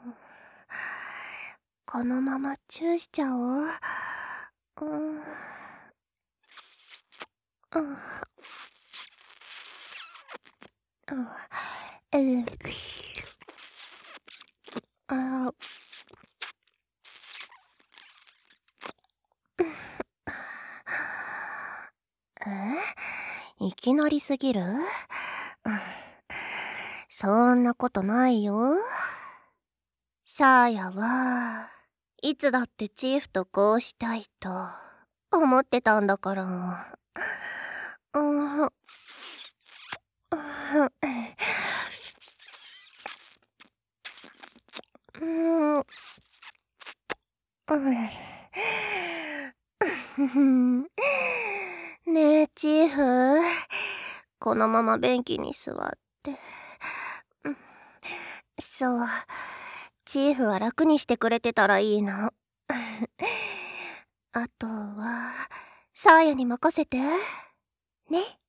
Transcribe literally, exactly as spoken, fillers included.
このままチューしちゃおう。うん。うん。うん。うん。あえ？いきなりすぎる？そんなことないよ。サーヤはいつだってチーフとこうしたいと思ってたんだから。うん。うん。うん。ねえチーフ、このまま便器に座って。そう、チーフは楽にしてくれてたらいいの。あとはサーヤに任せてね。